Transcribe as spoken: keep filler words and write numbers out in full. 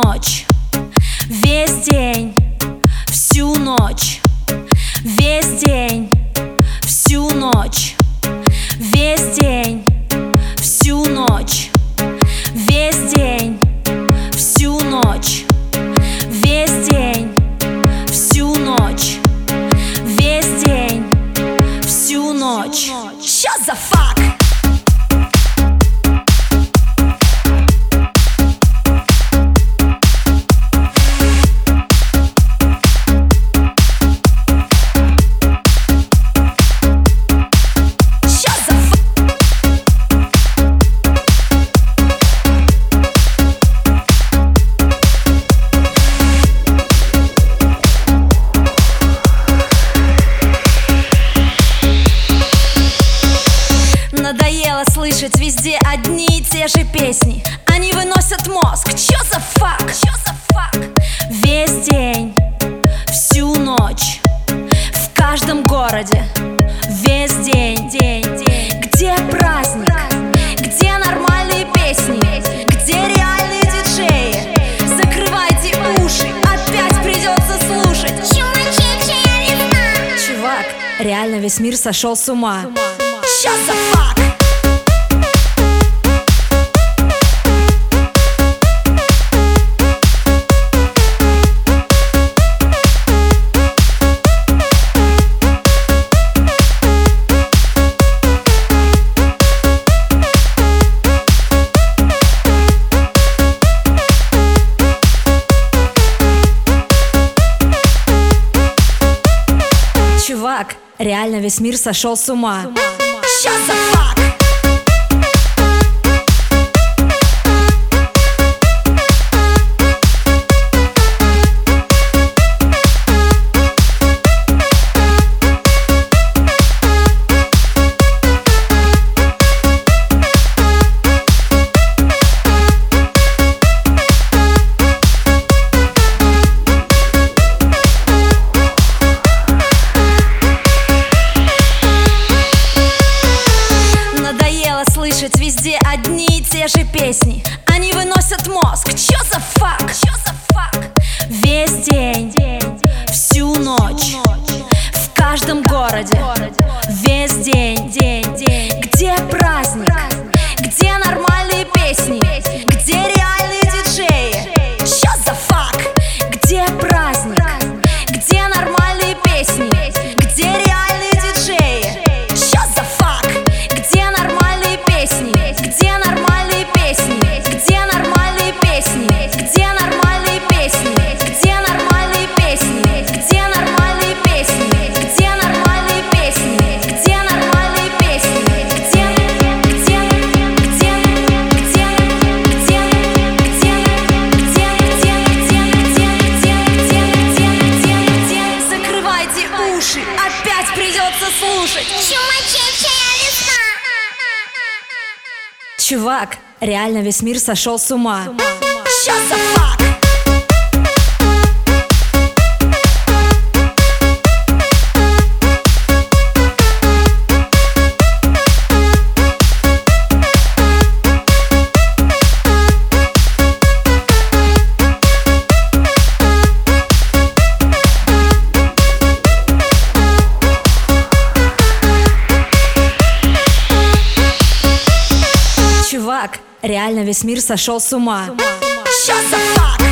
ночь, весь день, всю ночь, весь день, всю ночь, весь день, всю ночь, весь день, всю ночь, весь день, всю ночь, весь день, всю ночь. Shut the fuck! Надоело слышать везде одни и те же песни. Они выносят мозг. Чё за фак? Чё за фак? Весь день, всю ночь, в каждом городе. Весь день, день, день. Где праздник? Где нормальные песни? Где реальные диджеи? Закрывайте уши, опять придется слушать. Чувак, реально весь мир сошел с ума. Shut the fuck! Чувак, реально весь мир сошел с ума. Shut the fuck! Слышать везде одни и те же песни. Они выносят мозг. Чё за фак? Чё за фак? Весь день, всю ночь, в каждом городе. Весь день, день, день. Где праздник? Где нормальные песни? Где реальные диджеи? Чё за фак? Где праздник? Где нормальные песни? Где реальные диджеи? Чё за фак? Где нормальные песни? Где нормальные песни? Где нормальные песни? Где нормальные песни? Где нормальные песни? Где нормальные песни? Где нормальные песни? Где нормальные песни? Где, где, где, где, где, где, где, закрывайте уши, опять придется слушать. Чувак, реально весь мир сошел с ума. Shut the fuck! Чувак, реально весь мир сошел с ума. Shut the fuck!